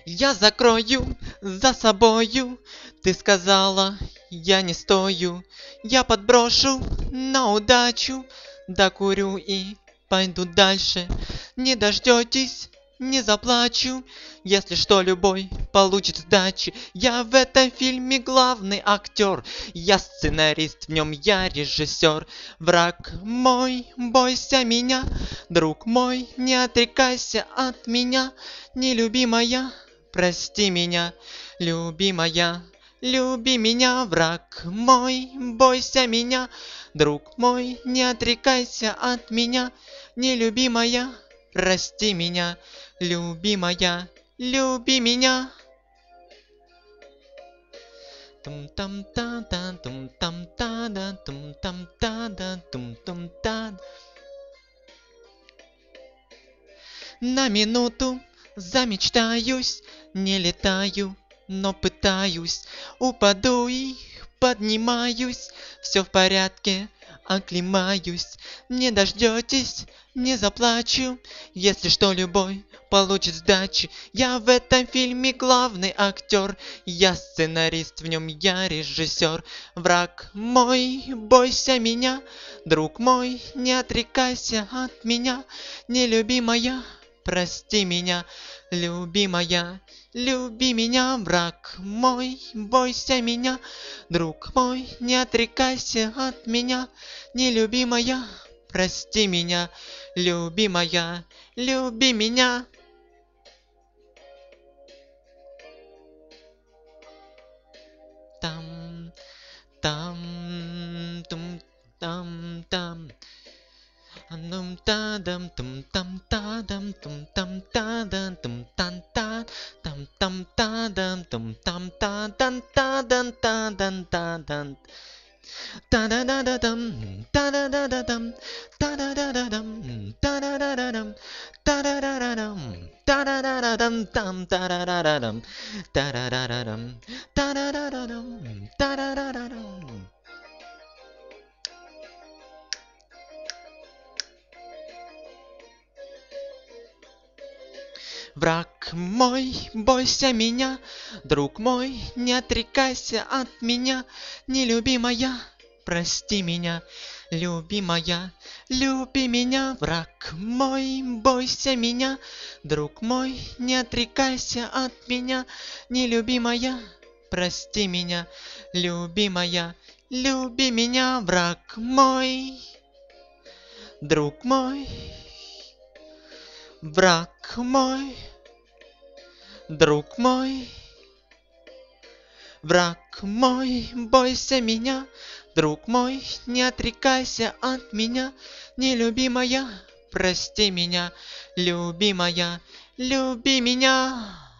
Я закрою за собою. Ты сказала, я не стою. Я подброшу на удачу, докурю и пойду дальше. Не дождетесь, не заплачу. Если что, любой получит сдачи. Я в этом фильме главный актер. Я сценарист, в нем я режиссер. Враг мой, бойся меня. Друг мой, не отрекайся от меня. Нелюбимая, прости меня. Любимая, люби меня. Враг мой, бойся меня. Друг мой, не отрекайся от меня. Нелюбимая, прости меня. Любимая, люби меня. Тум-там-та-та, тум-там-та-да, тум-там-та-да, тум-там-та. На минуту замечтаюсь, не летаю, но пытаюсь. Упаду и поднимаюсь, все в порядке, оклемаюсь. Не дождетесь, не заплачу. Если что, любой получит сдачи. Я в этом фильме главный актер. Я сценарист, в нем я режиссер. Враг мой, бойся меня. Друг мой, не отрекайся от меня. Нелюбимая, прости меня. Любимая, люби меня. Враг мой, бойся меня. Друг мой, не отрекайся от меня. Нелюбимая, прости меня. Любимая, люби меня. Там, там, тум, там, там. Андум тадам, тум там тадам, тум там тадам, тум тан та, там тадам, тум там тадан, тадан, тадан, тадан. Та-да-да-да-дам, та-да-да-да-дам, та-да-да-да-дам, та-да-да-да-дам, та-да-да-да-дам, та-да-да-да-дам, там, та-да-да-да-дам, та-да-да-да-дам, та-да-да-да-дам, та-да-да-да-дам. Враг мой, бойся меня. Друг мой, не отрекайся от меня. Нелюбимая, прости меня. Любимая, люби меня. Враг мой, бойся меня. Друг мой, не отрекайся от меня. Нелюбимая, прости меня. Любимая, люби меня. Враг мой, друг мой. Враг мой, друг мой. Враг мой, бойся меня. Друг мой, не отрекайся от меня. Нелюбимая, прости меня. Любимая, люби меня.